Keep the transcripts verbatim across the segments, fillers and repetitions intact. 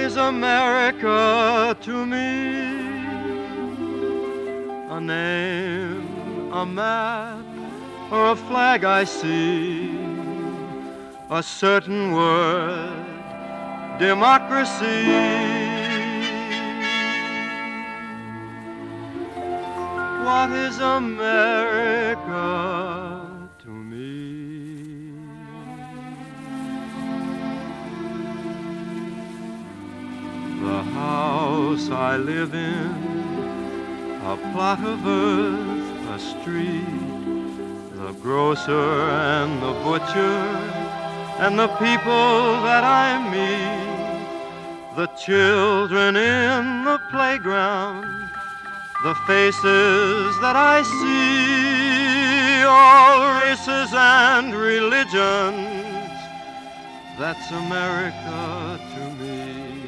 is America to me? A name, a map, or a flag I see? A certain word, democracy. What is America to me? The house I live in, a plot of earth, a street, the grocer and the butcher, and the people that I meet, the children in the playground, the faces that I see, all races and religions, that's America to me.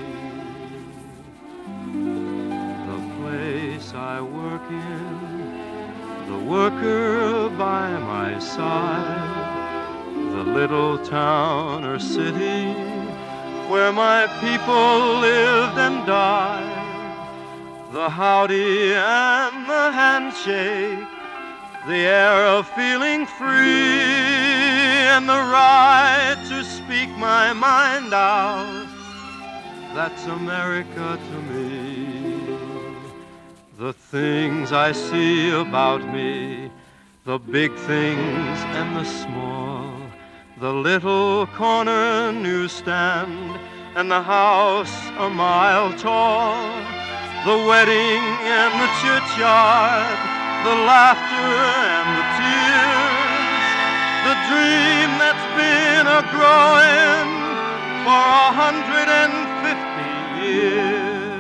The place I work in, the worker by my side, the little town or city where my people lived and died, the howdy and the handshake, the air of feeling free, and the right to speak my mind out, that's America to me. The things I see about me, the big things and the small, the little corner newsstand and the house a mile tall, the wedding and the churchyard, the laughter and the tears, the dream that's been a-growing for a hundred and fifty years.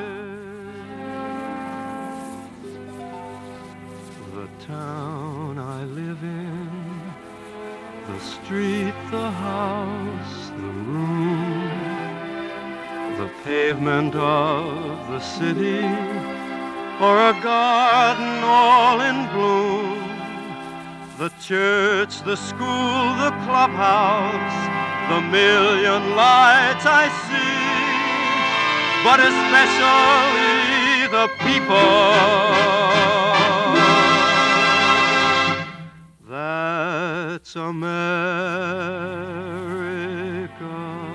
The town I live in, the street, the house, the room, the pavement of the city, or a garden all in bloom, the church, the school, the clubhouse, the million lights I see, but especially the people. That's America